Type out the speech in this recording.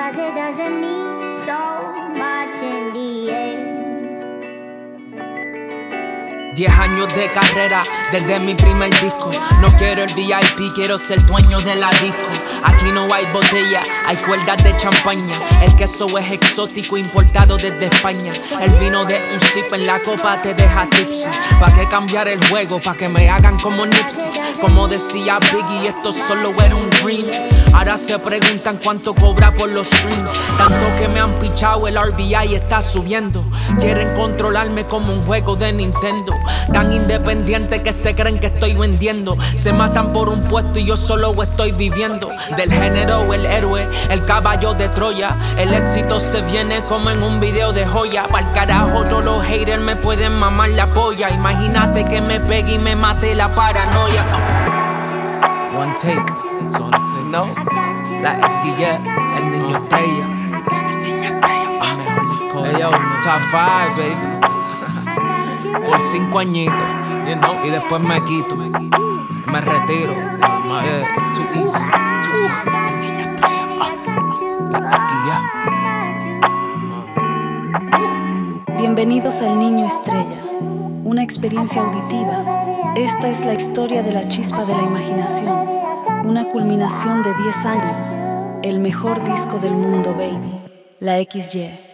'cause it doesn't mean so much in the end. 10 años de carrera desde mi primer disco. No quiero el VIP, quiero ser dueño de la disco. Aquí no hay botella, hay cuerdas de champaña. El queso es exótico, importado desde España. El vino de un sip en la copa te deja tipsy. ¿Pa' qué cambiar el juego? Pa' que me hagan como Nipsey. Como decía Biggie, esto solo era un dream. Ahora se preguntan cuánto cobra por los streams. Tanto que me han pichado, el RBI está subiendo. Quieren controlarme como un juego de Nintendo. Tan independiente que se creen que estoy vendiendo. Se matan por un puesto y yo solo estoy viviendo. Del género, el héroe, el caballo de Troya. El éxito se viene como en un video de joya. Pa'l carajo todos los haters me pueden mamar la polla. Imagínate que me pegue y me mate la paranoia. One take, it's all it takes. No, la Guille, el niño estrella. Hey yo, top 5, baby. Por 5 añitos, you know, y después me quito, me retiro. Yeah, too easy, el niño estrella. Aquí ya. Bienvenidos al Niño Estrella, una experiencia auditiva. Esta es la historia de la chispa de la imaginación, una culminación de 10 años, el mejor disco del mundo, baby, la XY.